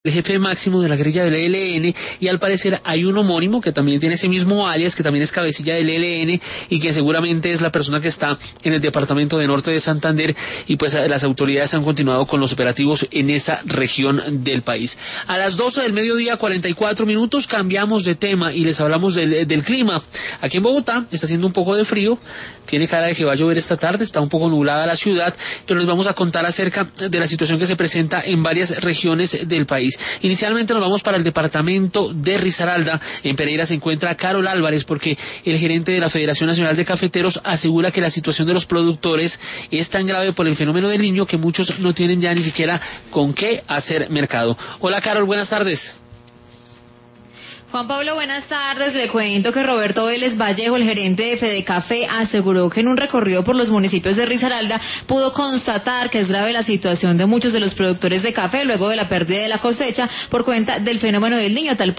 el jefe máximo de la guerrilla del ELN, y al parecer hay un homónimo que también tiene ese mismo alias, que también es cabecilla del ELN y que seguramente es la persona que está en el departamento de Norte de Santander, y pues las autoridades han continuado con los operativos en esa región del país. A las 12 del mediodía, 44 minutos, cambiamos de tema y les hablamos del clima. Aquí en Bogotá está haciendo un poco de frío, tiene cara de que va a llover esta tarde, está un poco nublada la ciudad, pero les vamos a contar acerca de la situación que se presenta en varias regiones del país. Inicialmente nos vamos para el departamento de Risaralda. En Pereira se encuentra Carol Álvarez, porque el gerente de la Federación Nacional de Cafeteros asegura que la situación de los productores es tan grave por el fenómeno del Niño que muchos no tienen ya ni siquiera con qué hacer mercado. Hola Carol, buenas tardes. Juan Pablo, buenas tardes. Le cuento que Roberto Vélez Vallejo, el gerente de Fedecafé, aseguró que en un recorrido por los municipios de Risaralda pudo constatar que es grave la situación de muchos de los productores de café luego de la pérdida de la cosecha por cuenta del fenómeno del Niño, tal